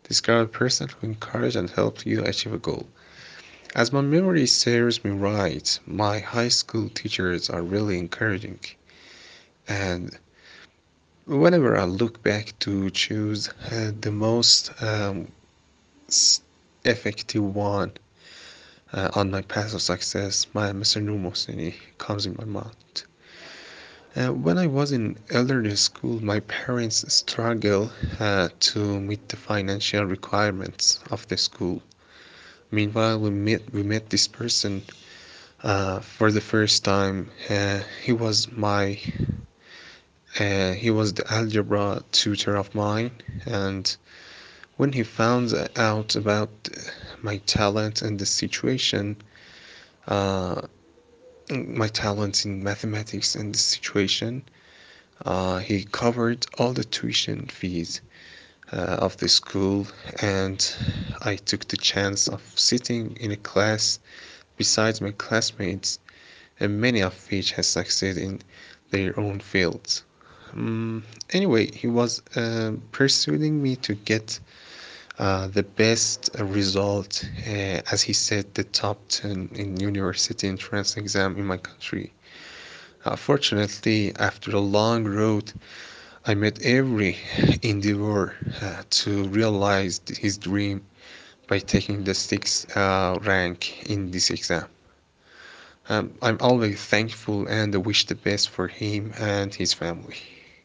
Describe a person who encouraged and helped you achieve a goal. As my memory serves me right, my high school teachers are really encouraging. And whenever I look back to choose the most effective one on my path of success, my Mr. Nur Mohseni comes in my mind. When I was in elderly school, my parents struggled to meet the financial requirements of the school. Meanwhile, we met this person for the first time. He was the algebra tutor of mine, and when he found out about my talent and the situation, uh, my talent in mathematics and the situation, he covered all the tuition fees of the school, and I took the chance of sitting in a class besides my classmates, and many of which has succeeded in their own fields. Um, anyway, he was persuading me to get the best result, as he said, the top 10 in university entrance exam in my country. Fortunately, after a long road, I met every endeavor to realize his dream by taking the sixth rank in this exam. I'm always thankful and wish the best for him and his family.